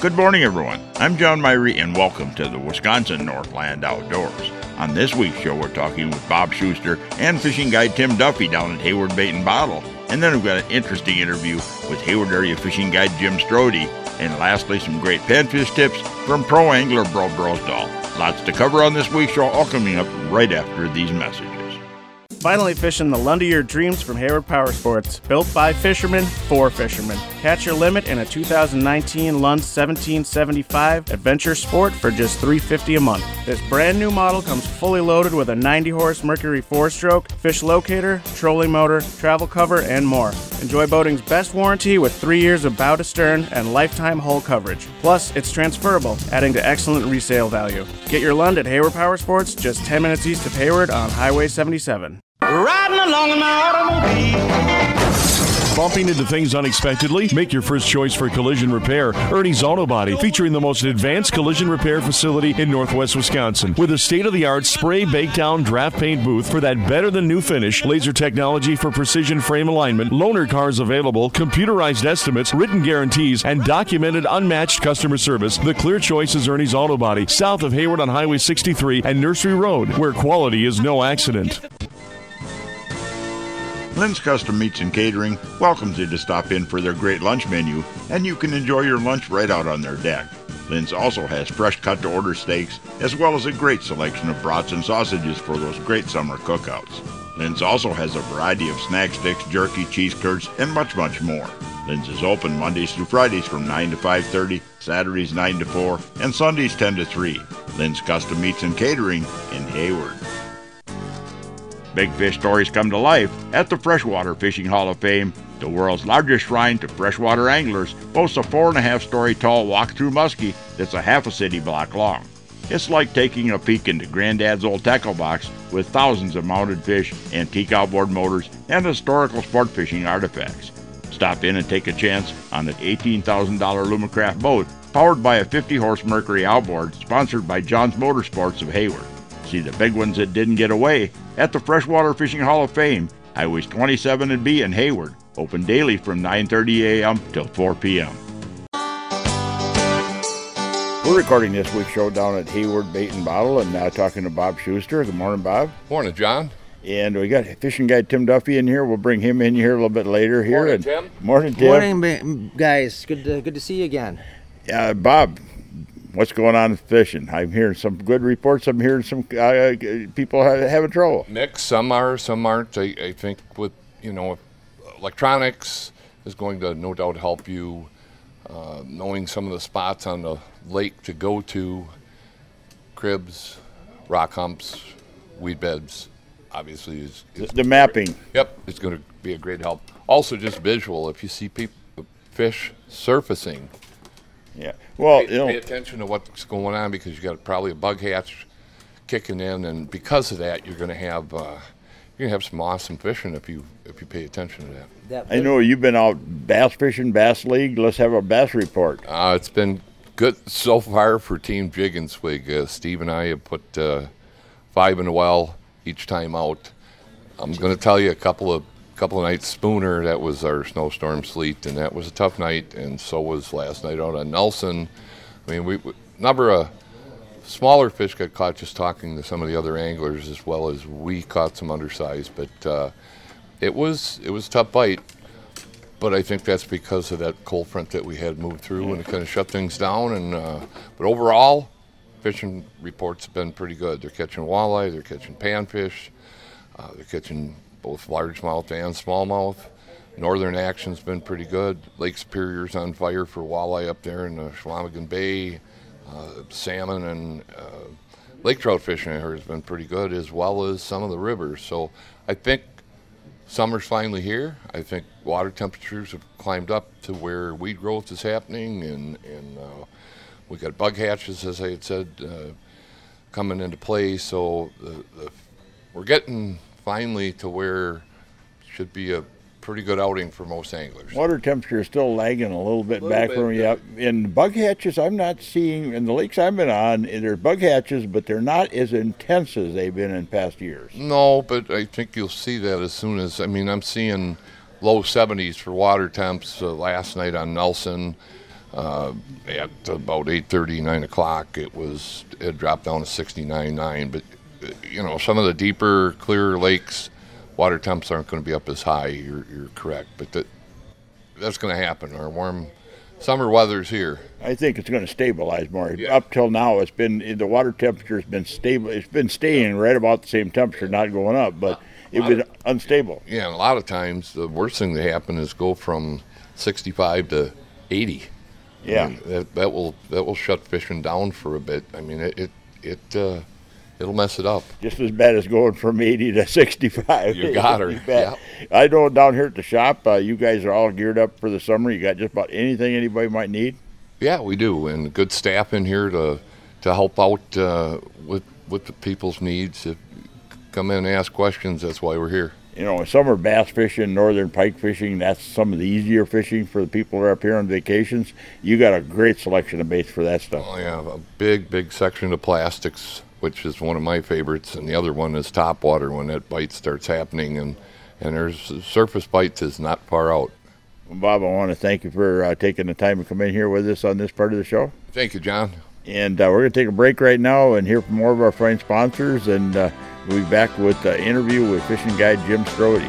Good morning, everyone. I'm John Myrie, and welcome to the Wisconsin Northland Outdoors. On this week's show, we're talking with Bob Schuster and fishing guide Tim Duffy down at Hayward Bait and Bottle. And then we've got an interesting interview with Hayward area fishing guide Jim Strode. And lastly, some great panfish tips from pro angler Bro Brosdahl. Lots to cover on this week's show, all coming up right after these messages. Finally fishing the Lund of your dreams from Hayward Power Sports. Built by fishermen, for fishermen. Catch your limit in a 2019 Lund 1775 Adventure Sport for just $350 a month. This brand new model comes fully loaded with a 90-horse Mercury 4-stroke, fish locator, trolling motor, travel cover, and more. Enjoy boating's best warranty with 3 years of bow to stern and lifetime hull coverage. Plus, it's transferable, adding to excellent resale value. Get your Lund at Hayward Power Sports, just 10 minutes east of Hayward on Highway 77. Riding along in my automobile. Bumping into things unexpectedly? Make your first choice for collision repair. Ernie's Auto Body, featuring the most advanced collision repair facility in Northwest Wisconsin. With a state-of-the-art spray, bake-down, draft paint booth for that better-than-new finish, laser technology for precision frame alignment, loaner cars available, computerized estimates, written guarantees, and documented unmatched customer service, the clear choice is Ernie's Auto Body, south of Hayward on Highway 63 and Nursery Road, where quality is no accident. Lynn's Custom Meats and Catering welcomes you to stop in for their great lunch menu, and you can enjoy your lunch right out on their deck. Lynn's also has fresh cut-to-order steaks, as well as a great selection of brats and sausages for those great summer cookouts. Lynn's also has a variety of snack sticks, jerky, cheese curds, and much, much more. Lynn's is open Mondays through Fridays from 9 to 5:30, Saturdays 9 to 4, and Sundays 10 to 3. Lynn's Custom Meats and Catering in Hayward. Big fish stories come to life at the Freshwater Fishing Hall of Fame. The world's largest shrine to freshwater anglers boasts a 4.5-story tall walk-through muskie that's a half a city block long. It's like taking a peek into Granddad's old tackle box with thousands of mounted fish, antique outboard motors, and historical sport fishing artifacts. Stop in and take a chance on an $18,000 Lumacraft boat powered by a 50-horse Mercury outboard sponsored by John's Motorsports of Hayward. See the big ones that didn't get away at the Freshwater Fishing Hall of Fame, Highways 27 and B in Hayward. Open daily from 9:30 a.m. till 4 p.m. We're recording this week's show down at Hayward Bait and Bottle and now talking to Bob Schuster. Good morning, Bob. Morning, John. And we got fishing guide Tim Duffy in here. We'll bring him in here a little bit later. Morning, Tim. Morning, Tim. Morning, guys. Good to see you again. Bob, what's going on with fishing? I'm hearing some good reports. I'm hearing some people having trouble. Mixed. Some are, some aren't. I think with, electronics is going to no doubt help you. Knowing some of the spots on the lake to go to, cribs, rock humps, weed beds, obviously is the mapping. Yep, it's going to be a great help. Also, just visual. If you see fish surfacing, yeah. Well, pay attention to what's going on because you got probably a bug hatch kicking in, and because of that, you're going to have some awesome fishing if you pay attention to that. I know you've been out bass fishing, Bass League. Let's have a bass report. It's been good so far for Team Jig and Swig. Steve and I have put 5 in the well each time out. I'm going to tell you a couple of nights Spooner. That was our snowstorm sleet, and that was a tough night. And so was last night out on Nelson. I mean, we number of smaller fish got caught just talking to some of the other anglers, as well as we caught some undersized. But it was a tough bite. But I think that's because of that cold front that we had moved through, and it kind of shut things down. And but overall, fishing reports have been pretty good. They're catching walleye, they're catching panfish, they're catching both largemouth and smallmouth. Northern action's been pretty good. Lake Superior's on fire for walleye up there in the Schlamagen Bay. Salmon and lake trout fishing, I heard, has been pretty good, as well as some of the rivers. So I think summer's finally here. I think water temperatures have climbed up to where weed growth is happening, and we got bug hatches, as I had said, coming into play. So we're getting finally to where it should be a pretty good outing for most anglers. Water temperature is still lagging a little bit back from you. In bug hatches, I'm not seeing, in the lakes I've been on, there's bug hatches, but they're not as intense as they've been in past years. No, but I think you'll see that as soon as, I'm seeing low 70s for water temps last night on Nelson. At about 8:30, 9 o'clock, it dropped down to 69.9. But some of the deeper, clearer lakes, water temps aren't going to be up as high. You're correct, but that's going to happen. Our warm summer weather's here. I think it's going to stabilize more. Yeah. Up till now, the water temperature has been stable. It's been staying right about the same temperature, not going up, but it was unstable. Yeah, and a lot of times the worst thing that happen is go from 65 to 80. Yeah, I mean, that will shut fishing down for a bit. I mean, it'll mess it up. just as bad as going from 80 to 65. You got her. You bet. Yeah. I know down here at the shop, you guys are all geared up for the summer. You got just about anything anybody might need. Yeah, we do, and good staff in here to help out with the people's needs. If come in and ask questions, that's why we're here. Summer bass fishing, northern pike fishing, that's some of the easier fishing for the people that are up here on vacations. You got a great selection of baits for that stuff. Oh, yeah, a big section of plastics, which is one of my favorites, and the other one is topwater when that bite starts happening, and there's surface bites is not far out. Well, Bob, I want to thank you for taking the time to come in here with us on this part of the show. Thank you, John. And we're going to take a break right now and hear from more of our fine sponsors, and we'll be back with an interview with fishing guide Jim Strode.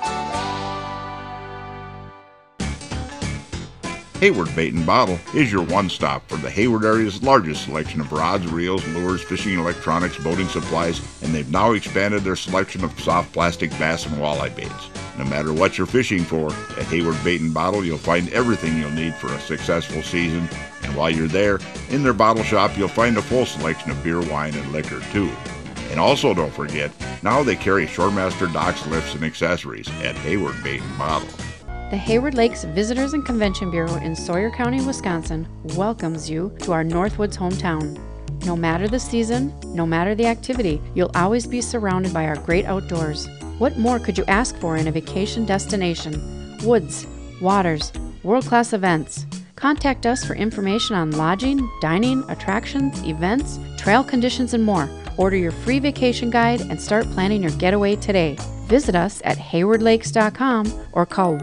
Hayward Bait and Bottle is your one-stop for the Hayward area's largest selection of rods, reels, lures, fishing electronics, boating supplies, and they've now expanded their selection of soft plastic bass and walleye baits. No matter what you're fishing for, at Hayward Bait and Bottle you'll find everything you'll need for a successful season, and while you're there, in their bottle shop you'll find a full selection of beer, wine, and liquor too. And also don't forget, now they carry Shoremaster docks, lifts, and accessories at Hayward Bait and Bottle. The Hayward Lakes Visitors and Convention Bureau in Sawyer County, Wisconsin welcomes you to our Northwoods hometown. No matter the season, no matter the activity, you'll always be surrounded by our great outdoors. What more could you ask for in a vacation destination? Woods, waters, world-class events. Contact us for information on lodging, dining, attractions, events, trail conditions, and more. Order your free vacation guide and start planning your getaway today. Visit us at haywardlakes.com or call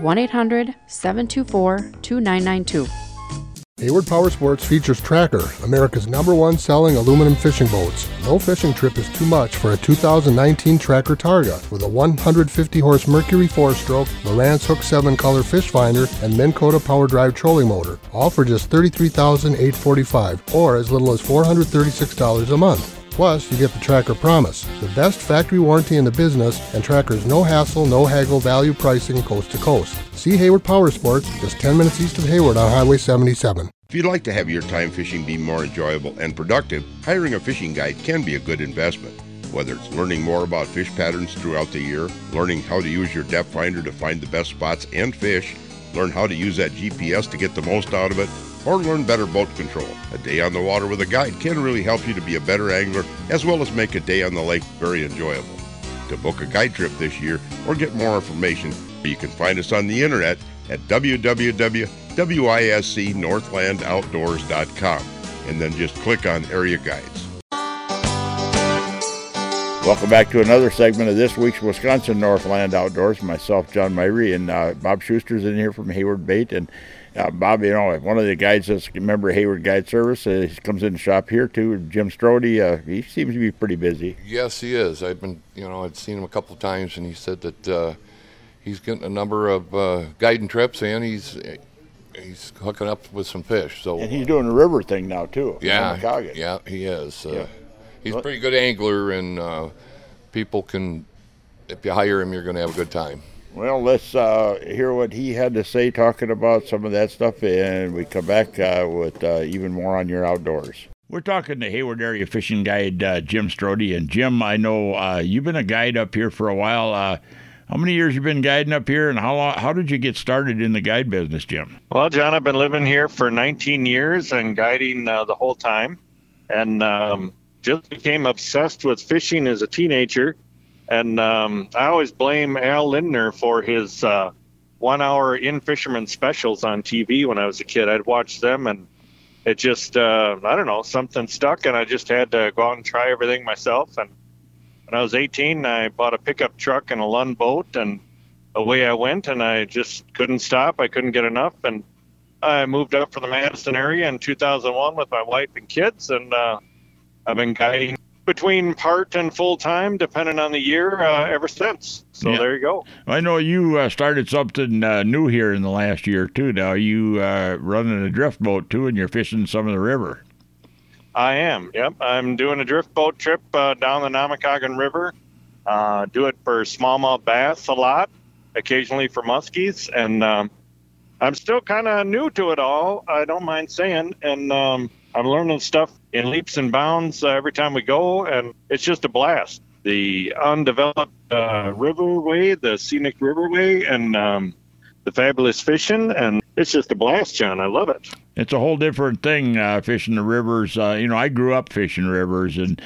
1-800-724-2992. Hayward Power Sports features Tracker, America's #1 selling aluminum fishing boats. No fishing trip is too much for a 2019 Tracker Targa with a 150-horse Mercury 4-stroke, Lowrance Hook 7-color fish finder, and Minn Kota power drive trolling motor, all for just $33,845 or as little as $436 a month. Plus, you get the Tracker Promise, the best factory warranty in the business, and Tracker's no-hassle, no-haggle value pricing coast to coast. See Hayward Power Sports, just 10 minutes east of Hayward on Highway 77. If you'd like to have your time fishing be more enjoyable and productive, hiring a fishing guide can be a good investment. Whether it's learning more about fish patterns throughout the year, learning how to use your depth finder to find the best spots and fish, learn how to use that GPS to get the most out of it, or learn better boat control. A day on the water with a guide can really help you to be a better angler, as well as make a day on the lake very enjoyable. To book a guide trip this year or get more information, you can find us on the internet at www.wiscnorthlandoutdoors.com, and then just click on Area Guides. Welcome back to another segment of this week's Wisconsin Northland Outdoors. Myself, John Myrie, and Bob Schuster's in here from Hayward Bait. And Bob, one of the guides that's a member of Hayward Guide Service, he comes in the shop here too. Jim Strode, he seems to be pretty busy. Yes, he is. I've seen him a couple of times, and he said that he's getting a number of guiding trips, and he's hooking up with some fish. So and he's doing a river thing now too. Yeah, he is. He's a pretty good angler, and people can, if you hire him, you're going to have a good time. Well, let's hear what he had to say talking about some of that stuff, and we come back with even more on your outdoors. We're talking to Hayward Area Fishing Guide Jim Strode. And Jim, I know you've been a guide up here for a while. How many years you been guiding up here, and how did you get started in the guide business, Jim? Well, John, I've been living here for 19 years and guiding the whole time, and just became obsessed with fishing as a teenager. And I always blame Al Lindner for his 1-hour in-fisherman specials on TV when I was a kid. I'd watch them, and it just, I don't know, something stuck, and I just had to go out and try everything myself. And when I was 18, I bought a pickup truck and a Lund boat, and away I went, and I just couldn't stop. I couldn't get enough, and I moved up from the Madison area in 2001 with my wife and kids, and I've been guiding between part and full-time, depending on the year, ever since. So There you go. I know you started something new here in the last year, too. Now you running a drift boat, too, and you're fishing some of the river. I am, yep. I'm doing a drift boat trip down the Namakagon River. Do it for smallmouth bass a lot, occasionally for muskies, and I'm still kind of new to it all, I don't mind saying, and I'm learning stuff in leaps and bounds every time we go, and it's just a blast. The undeveloped riverway, the scenic riverway, and the fabulous fishing, and it's just a blast, John. I love it. It's a whole different thing, fishing the rivers. I grew up fishing rivers, and,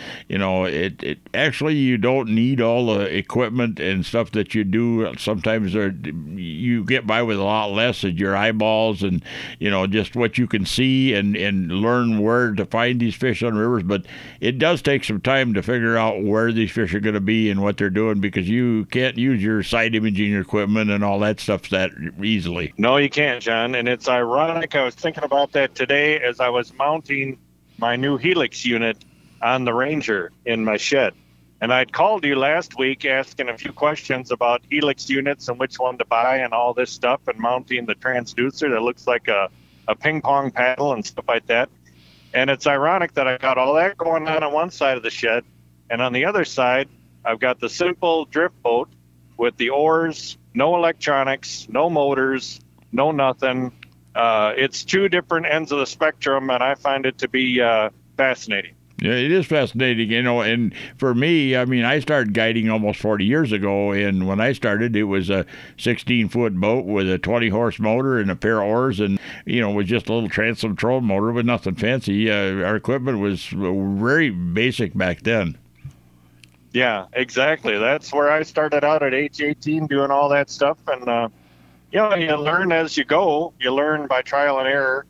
it actually, you don't need all the equipment and stuff that you do. Sometimes you get by with a lot less at your eyeballs and, just what you can see and learn where to find these fish on rivers. But it does take some time to figure out where these fish are going to be and what they're doing, because you can't use your side imaging equipment and all that stuff that easily. No, you can't, John. And it's ironic. I was thinking about that today as I was mounting my new Helix unit on the Ranger in my shed. And I'd called you last week asking a few questions about Helix units and which one to buy and all this stuff, and mounting the transducer that looks like a ping pong paddle and stuff like that. And it's ironic that I got all that going on one side of the shed, and on the other side I've got the simple drift boat with the oars, no electronics, no motors, no nothing. It's two different ends of the spectrum, and I find it to be fascinating. Yeah, it is fascinating, and for me, I started guiding almost 40 years ago, and when I started, it was a 16-foot boat with a 20-horse motor and a pair of oars, and, with just a little transom trolling motor, but nothing fancy. Our equipment was very basic back then. Yeah, exactly. That's where I started out at age 18 doing all that stuff, and you learn as you go. You learn by trial and error.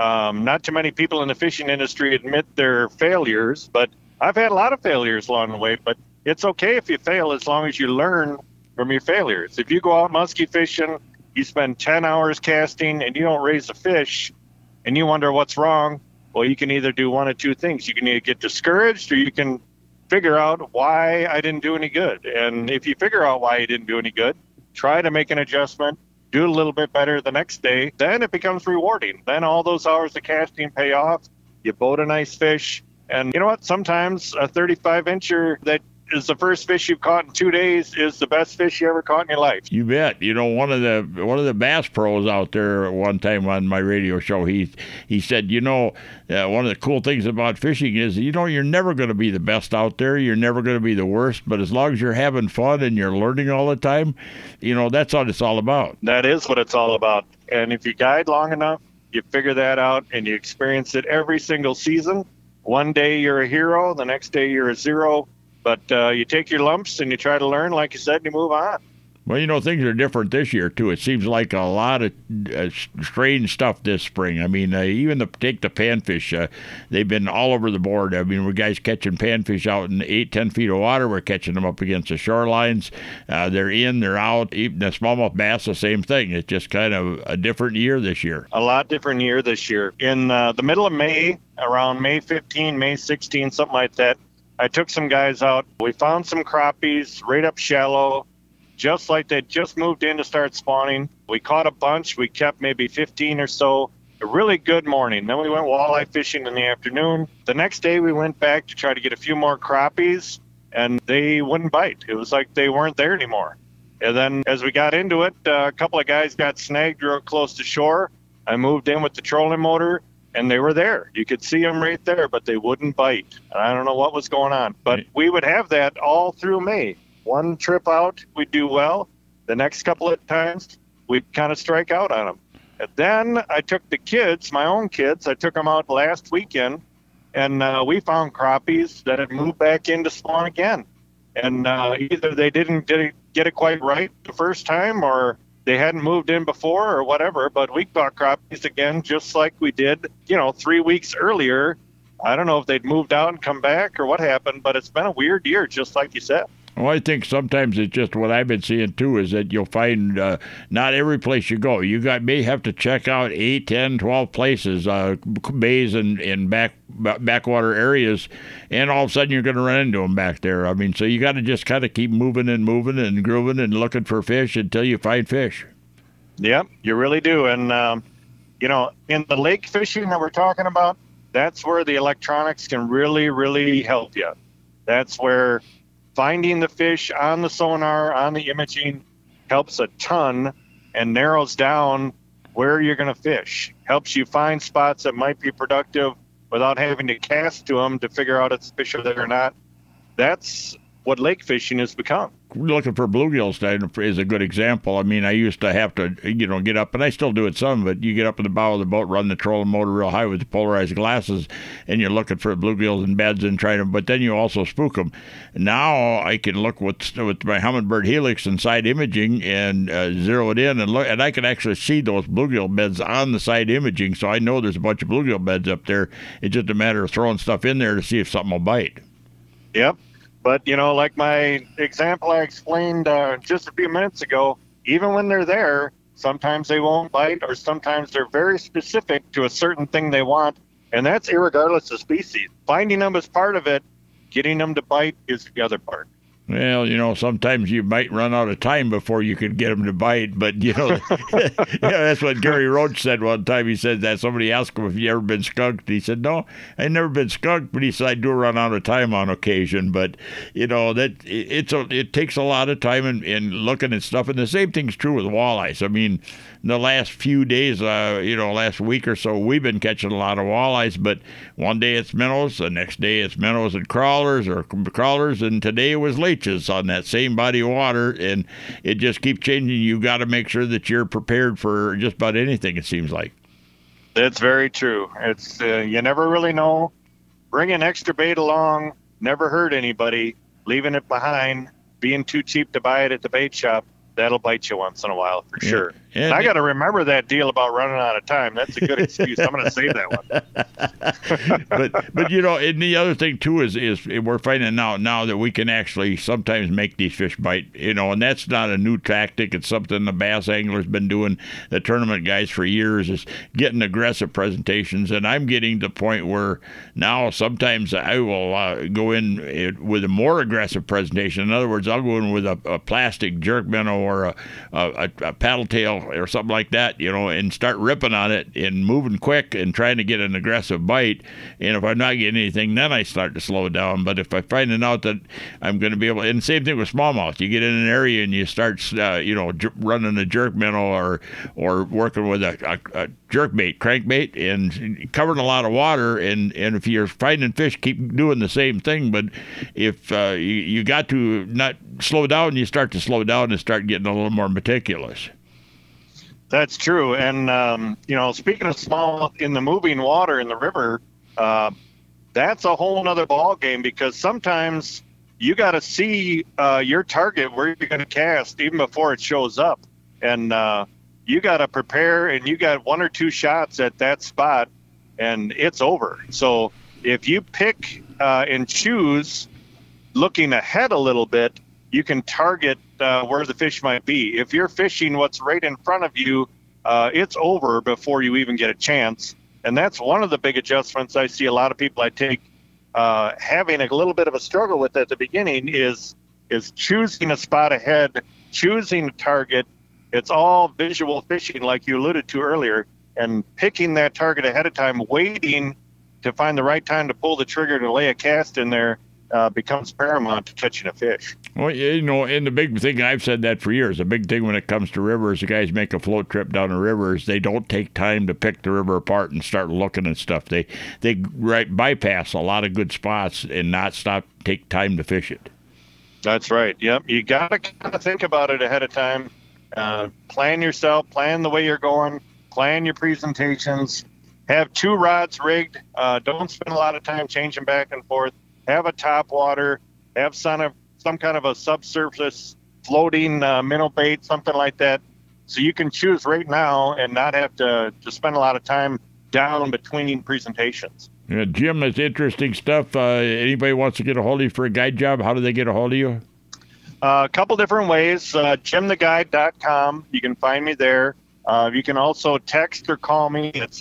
Not too many people in the fishing industry admit their failures, but I've had a lot of failures along the way. But it's okay if you fail as long as you learn from your failures. If you go out musky fishing, you spend 10 hours casting, and you don't raise a fish, and you wonder what's wrong, well, you can either do one of two things. You can either get discouraged, or you can figure out why I didn't do any good. And if you figure out why you didn't do any good, try to make an adjustment, do a little bit better the next day, then it becomes rewarding. Then all those hours of casting pay off. You boat a nice fish. And you know what? Sometimes a 35-incher that is the first fish you've caught in 2 days is the best fish you ever caught in your life. You bet. One of the bass pros out there at one time on my radio show, he said, one of the cool things about fishing is, you're never going to be the best out there. You're never going to be the worst. But as long as you're having fun and you're learning all the time, that's what it's all about. That is what it's all about. And if you guide long enough, you figure that out, and you experience it every single season. One day you're a hero, the next day you're a zero. But you take your lumps and you try to learn, like you said, and you move on. Well, things are different this year, too. It seems like a lot of strange stuff this spring. Even take the panfish. They've been all over the board. We're guys catching panfish out in 8-10 feet of water. We're catching them up against the shorelines. They're in, they're out. Even the smallmouth bass, the same thing. It's just kind of a different year this year. A lot different year this year. In the middle of May, around May 15, May 16, something like that, I took some guys out. We found some crappies right up shallow, just like they just moved in to start spawning. We caught a bunch. We kept maybe 15 or so. A really good morning. Then we went walleye fishing in the afternoon. The next day we went back to try to get a few more crappies, and they wouldn't bite. It was like they weren't there anymore. And then as we got into it, a couple of guys got snagged real close to shore. I moved in with the trolling motor, and they were there. You could see them right there, but they wouldn't bite. I don't know what was going on. But we would have that all through May. One trip out, we'd do well. The next couple of times, we'd kind of strike out on them. And then I took the kids, my own kids, I took them out last weekend, and we found crappies that had moved back in to spawn again. And either they didn't get it quite right the first time, or they hadn't moved in before or whatever, but we caught crappies again just like we did, 3 weeks earlier. I don't know if they'd moved out and come back or what happened, but it's been a weird year, just like you said. Well, I think sometimes it's just what I've been seeing too is that you'll find not every place you go. You may have to check out 8, 10, 12 places, bays and backwater areas, and all of a sudden you're going to run into them back there. I mean, so you got to just kind of keep moving and grooving and looking for fish until you find fish. Yep, you really do. And, in the lake fishing that we're talking about, that's where the electronics can really, really help you. That's where finding the fish on the sonar, on the imaging, helps a ton and narrows down where you're going to fish. Helps you find spots that might be productive without having to cast to them to figure out if the fish are there or not. That's what lake fishing has become. Looking for bluegills is a good example. I mean, I used to have to, get up, and I still do it some, but you get up in the bow of the boat, run the trolling motor real high with the polarized glasses, and you're looking for bluegills in beds and trying to, but then you also spook them. Now I can look with my Humminbird Helix and side imaging and zero it in and look, and I can actually see those bluegill beds on the side imaging, so I know there's a bunch of bluegill beds up there. It's just a matter of throwing stuff in there to see if something will bite. Yep. But, like my example I explained just a few minutes ago, even when they're there, sometimes they won't bite, or sometimes they're very specific to a certain thing they want, and that's irregardless of species. Finding them is part of it. Getting them to bite is the other part. Well, sometimes you might run out of time before you could get them to bite, but, that's what Gary Roach said one time. He said that somebody asked him if he ever been skunked. He said, no, I've never been skunked, but he said, I do run out of time on occasion. But, it takes a lot of time in looking at stuff, and the same thing's true with walleyes. I mean, the last few days, last week or so, we've been catching a lot of walleyes, but one day it's minnows, the next day it's minnows and crawlers, and today it was leeches on that same body of water, and it just keeps changing. You got to make sure that you're prepared for just about anything, it seems like. That's very true. It's you never really know. Bringing extra bait along never hurt anybody. Leaving it behind, being too cheap to buy it at the bait shop, that'll bite you once in a while for sure. And I got to remember that deal about running out of time. That's a good excuse. I'm going to save that one. but and the other thing too is we're finding now that we can actually sometimes make these fish bite. And that's not a new tactic. It's something the bass angler's been doing, the tournament guys, for years, is getting aggressive presentations. And I'm getting to the point where now sometimes I will go in with a more aggressive presentation. In other words, I'll go in with a plastic jerk minnow or a paddle tail or something like that, and start ripping on it and moving quick and trying to get an aggressive bite. And if I'm not getting anything, then I start to slow down. But if I find out that I'm going to be able, and same thing with smallmouth, you get in an area and you start, running a jerk minnow or working with a jerkbait, crankbait, and covering a lot of water. And if you're finding fish, keep doing the same thing. But if you got to not slow down, you start to slow down and start getting a little more meticulous. That's true. And, speaking of smallmouth in the moving water in the river, that's a whole nother ball game, because sometimes you got to see your target, where you're going to cast, even before it shows up. And you got to prepare, and you got one or two shots at that spot, and it's over. So if you pick and choose looking ahead a little bit, you can target where the fish might be. If you're fishing what's right in front of you, it's over before you even get a chance. And that's one of the big adjustments I see a lot of people I take having a little bit of a struggle with at the beginning is choosing a spot ahead, choosing a target. It's all visual fishing, like you alluded to earlier, and picking that target ahead of time, waiting to find the right time to pull the trigger to lay a cast in there becomes paramount to catching a fish. Well, and the big thing, I've said that for years, the big thing when it comes to rivers, the guys make a float trip down the rivers, they don't take time to pick the river apart and start looking at stuff. They bypass a lot of good spots and not take time to fish it. That's right. Yep. You got to kind of think about it ahead of time. Plan yourself, plan the way you're going, plan your presentations, have two rods rigged. Don't spend a lot of time changing back and forth. Have a top water, have some kind of a subsurface floating minnow bait, something like that, so you can choose right now and not have to spend a lot of time down between presentations. Yeah, Jim, that's interesting stuff. Anybody wants to get a hold of you for a guide job, how do they get a hold of you? A couple different ways. JimTheGuide.com. You can find me there. You can also text or call me at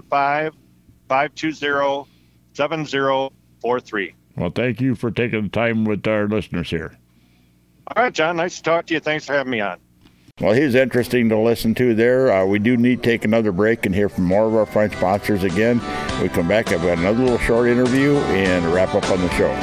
715-520-7043. Well, thank you for taking the time with our listeners here. All right, John. Nice to talk to you. Thanks for having me on. Well, he's interesting to listen to there. We do need to take another break and hear from more of our fine sponsors again. When we come back, I've got another little short interview and a wrap up on the show.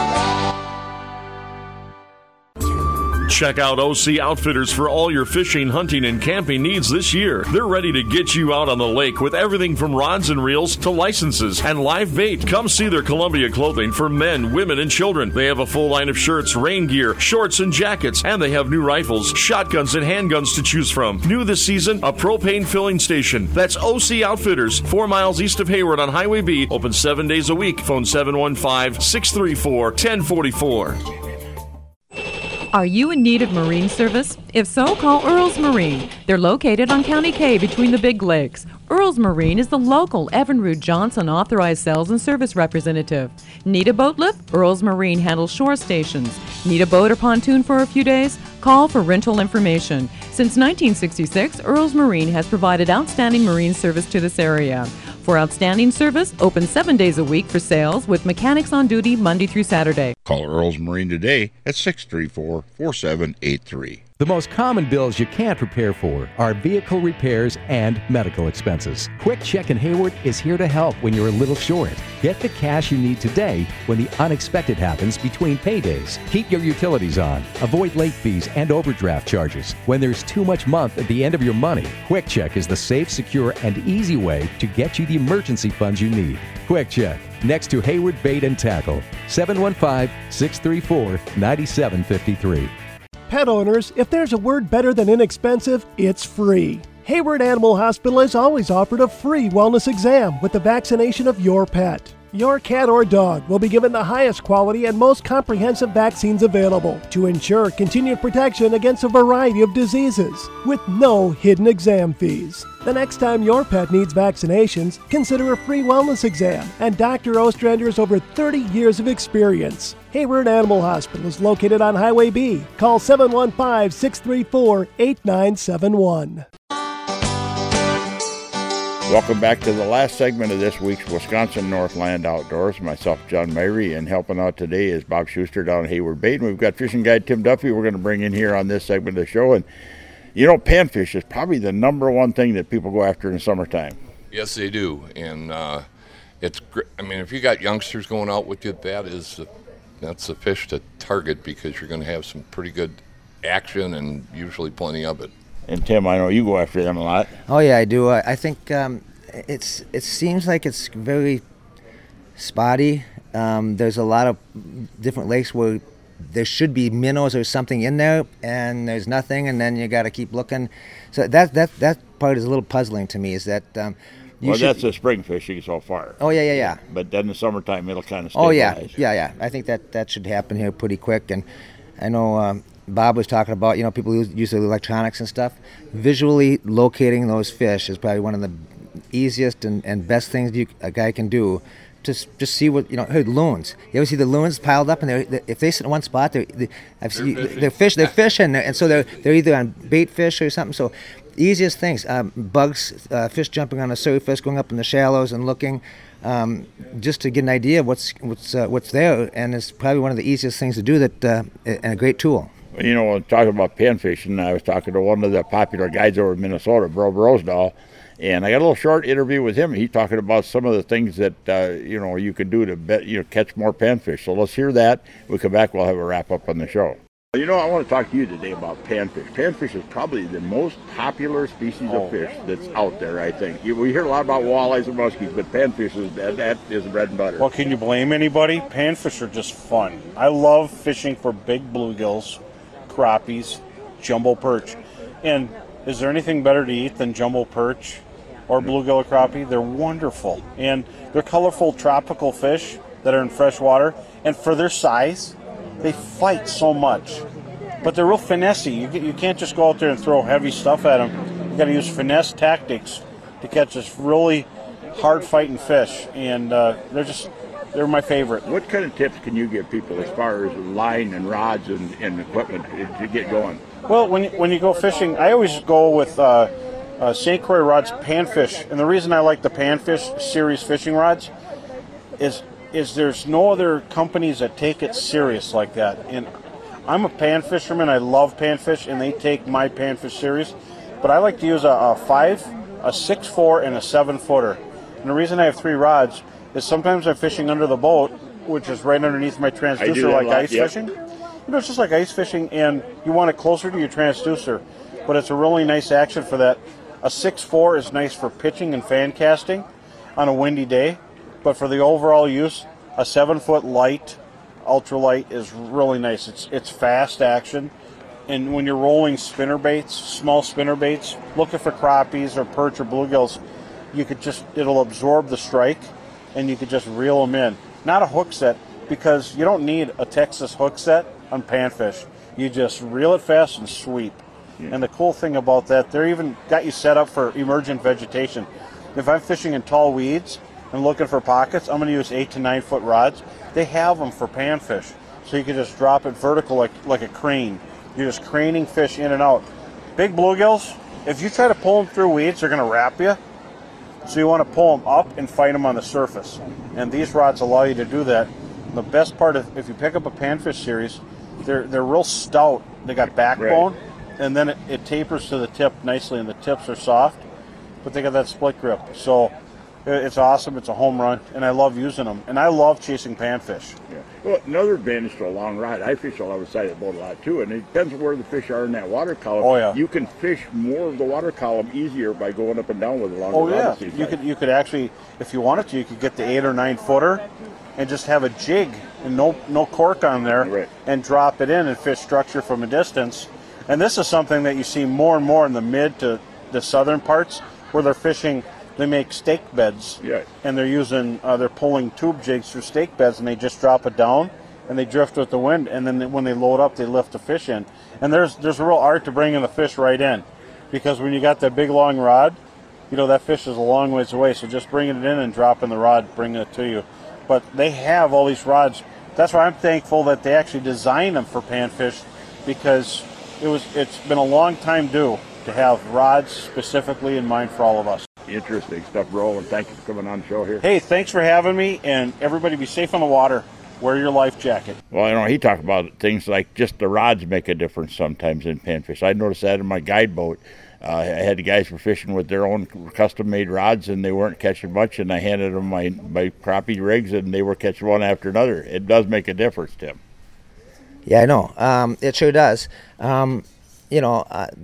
Check out OC Outfitters for all your fishing, hunting, and camping needs this year. They're ready to get you out on the lake with everything from rods and reels to licenses and live bait. Come see their Columbia clothing for men, women, and children. They have a full line of shirts, rain gear, shorts, and jackets, and they have new rifles, shotguns, and handguns to choose from. New this season, a propane filling station. That's OC Outfitters, 4 miles east of Hayward on Highway B, open 7 days a week. Phone 715-634-1044. Are you in need of marine service? If so, call Earls Marine. They're located on County K between the Big Lakes. Earls Marine is the local Evinrude Johnson authorized sales and service representative. Need a boat lift? Earls Marine handles shore stations. Need a boat or pontoon for a few days? Call for rental information. Since 1966, Earls Marine has provided outstanding marine service to this area. For outstanding service, open 7 days a week for sales with mechanics on duty Monday through Saturday. Call Earls Marine today at 634-4783. The most common bills you can't prepare for are vehicle repairs and medical expenses. Quick Check in Hayward is here to help when you're a little short. Get the cash you need today when the unexpected happens between paydays. Keep your utilities on. Avoid late fees and overdraft charges. When there's too much month at the end of your money, Quick Check is the safe, secure, and easy way to get you the emergency funds you need. Quick Check, next to Hayward Bait and Tackle, 715-634-9753. Pet owners, if there's a word better than inexpensive, it's free. Hayward Animal Hospital has always offered a free wellness exam with the vaccination of your pet. Your cat or dog will be given the highest quality and most comprehensive vaccines available to ensure continued protection against a variety of diseases with no hidden exam fees. The next time your pet needs vaccinations, consider a free wellness exam and Dr. Ostrander's over 30 years of experience. Hayward Animal Hospital is located on Highway B. Call 715-634-8971. Welcome back to the last segment of this week's Wisconsin Northland Outdoors. Myself, John Myrey, and helping out today is Bob Schuster down at Hayward Bait. And we've got fishing guide Tim Duffy we're going to bring in here on this segment of the show. And, you know, panfish is probably the number one thing that people go after in the summertime. Yes, they do. And it's great. I mean, if you got youngsters going out with you, that's the fish to target because you're going to have some pretty good action and usually plenty of it. And Tim, I know you go after them a lot. Oh yeah, I do. I think it seems like it's very spotty. There's a lot of different lakes where there should be minnows or something in there, and there's nothing, and then you got to keep looking. So that part is a little puzzling to me. Is that that's the spring fishing so far. Oh yeah. But then in the summertime it'll kind of stabilize. Oh yeah. I think that should happen here pretty quick, and I know. Bob was talking about, people use the electronics and stuff. Visually locating those fish is probably one of the easiest and best things a guy can do. Just see what, loons. You ever see the loons piled up, and if they sit in one spot, they're fishing, and so they're either on bait fish or something. So easiest things, bugs, fish jumping on the surface, going up in the shallows and looking, just to get an idea of what's there, and it's probably one of the easiest things to do and a great tool. You know, talking about panfishing, I was talking to one of the popular guides over in Minnesota, Bro Rosedahl, and I got a little short interview with him. He's talking about some of the things that you can do to catch more panfish. So let's hear that. When we come back, we'll have a wrap up on the show. I want to talk to you today about panfish. Panfish is probably the most popular species of fish that's out there, I think. We hear a lot about walleyes and muskies, but panfish that is bread and butter. Well, can you blame anybody? Panfish are just fun. I love fishing for big bluegills, crappies, jumbo perch. And is there anything better to eat than jumbo perch or bluegill or crappie? They're wonderful. And they're colorful tropical fish that are in fresh water. And for their size, they fight so much. But they're real finessey. You can't just go out there and throw heavy stuff at them. You got to use finesse tactics to catch this really hard fighting fish. And they're they're my favorite. What kind of tips can you give people as far as line and rods and equipment to get going? Well, when you go fishing, I always go with St. Croix rods, Panfish, and the reason I like the Panfish series fishing rods is there's no other companies that take it serious like that. And I'm a pan fisherman. I love panfish, and they take my panfish series. But I like to use a 5, a 6-4, and a 7-footer. And the reason I have 3 rods is sometimes I'm fishing under the boat, which is right underneath my transducer, like ice fishing. You know, it's just like ice fishing, and you want it closer to your transducer. But it's a really nice action for that. A 6-4 is nice for pitching and fan casting on a windy day. But for the overall use, a 7-foot light, ultralight is really nice. It's fast action, and when you're rolling spinner baits, small spinner baits, looking for crappies or perch or bluegills, it'll absorb the strike, and you could just reel them in. Not a hook set, because you don't need a Texas hook set on panfish. You just reel it fast and sweep. Yeah. And the cool thing about that, they're even got you set up for emergent vegetation. If I'm fishing in tall weeds and looking for pockets, I'm going to use 8 to 9 foot rods. They have them for panfish, so you can just drop it vertical like a crane. You're just craning fish in and out. Big bluegills, if you try to pull them through weeds, they're going to wrap you. So you want to pull them up and fight them on the surface. And these rods allow you to do that. And the best part of, if you pick up a panfish series, they're real stout. They got backbone, right. And then it tapers to the tip nicely, and the tips are soft, but they got that split grip. So it's awesome. It's a home run, and I love using them. And I love chasing panfish. Yeah. Well, another advantage to a long rod, I fish on the other side of the boat a lot too, and it depends on where the fish are in that water column. Oh yeah. You can fish more of the water column easier by going up and down with a longer rod. Oh yeah. You could actually, if you wanted to, you could get the 8 or 9 footer and just have a jig and no cork on there, right, and drop it in and fish structure from a distance. And this is something that you see more and more in the mid to the southern parts, where they're fishing. They make stake beds, yeah, and they're pulling tube jigs through stake beds, and they just drop it down, and they drift with the wind, and then when they load up, they lift the fish in. And there's a real art to bringing the fish right in, because when you got that big long rod, you know that fish is a long ways away, so just bringing it in and dropping the rod, bringing it to you. But they have all these rods. That's why I'm thankful that they actually designed them for panfish, because it's been a long time due to have rods specifically in mind for all of us. Interesting stuff, bro, and thank you for coming on the show here. Hey, thanks for having me, and everybody be safe on the water. Wear your life jacket. Well, you know, he talked about things like just the rods make a difference sometimes in panfish. I noticed that in my guide boat. I had the guys were fishing with their own custom-made rods, and they weren't catching much, and I handed them my crappie rigs, and they were catching one after another. It does make a difference, Tim. Yeah, I know. It sure does. You know,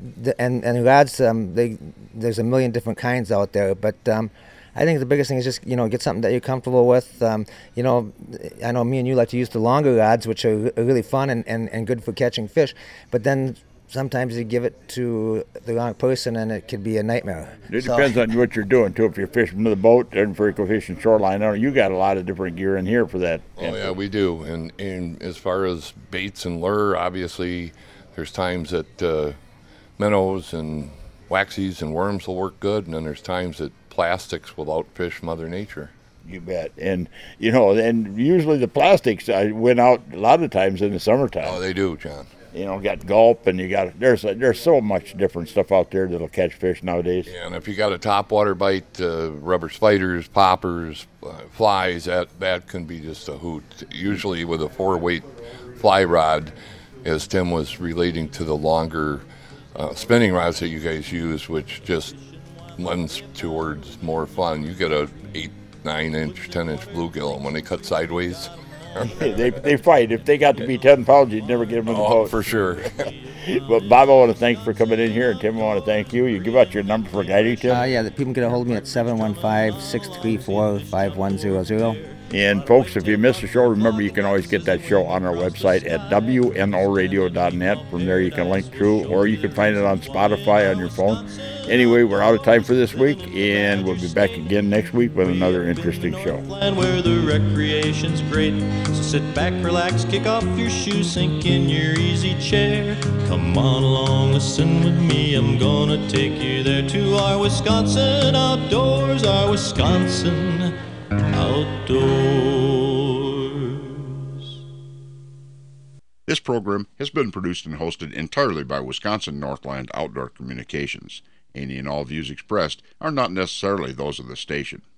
and rods, there's a million different kinds out there, but I think the biggest thing is just, you know, get something that you're comfortable with. You know, I know me and you like to use the longer rods, which are really fun and good for catching fish, but then sometimes you give it to the wrong person and it could be a nightmare. It depends on what you're doing, too. If you're fishing with a boat and for fishing shoreline, I know you got a lot of different gear in here for that. Oh, yeah, we do. And as far as baits and lure, obviously, there's times that minnows and waxies and worms will work good, and then there's times that plastics will outfish Mother Nature. You bet. And, you know, and usually the plastics win out a lot of times in the summertime. Oh, they do, John. You know, got gulp, and you got there's so much different stuff out there that'll catch fish nowadays. Yeah, and if you got a topwater bite, rubber spiders, poppers, flies, that can be just a hoot. Usually with a 4-weight fly rod, as Tim was relating to the longer spinning rods that you guys use, which just lends towards more fun. You get a 8, 9-inch, 10-inch bluegill, and when they cut sideways, they fight. If they got to be 10 pounds, you'd never get them in the boat. For sure. But Bob, I want to thank you for coming in here, and Tim, I want to thank you. You give out your number for guiding, Tim? Yeah, people can get a hold of me at 715-634-5100. And folks, if you miss the show, remember you can always get that show on our website at wnoradio.net. From there you can link through, or you can find it on Spotify on your phone. Anyway, we're out of time for this week, and we'll be back again next week with another interesting show. Land where the recreation's great. So sit back, relax, kick off your shoes, sink in your easy chair. Come on along, listen with me. I'm gonna take you there to our Wisconsin outdoors, our Wisconsin outdoors. This program has been produced and hosted entirely by Wisconsin Northland Outdoor Communications. Any and all views expressed are not necessarily those of the station.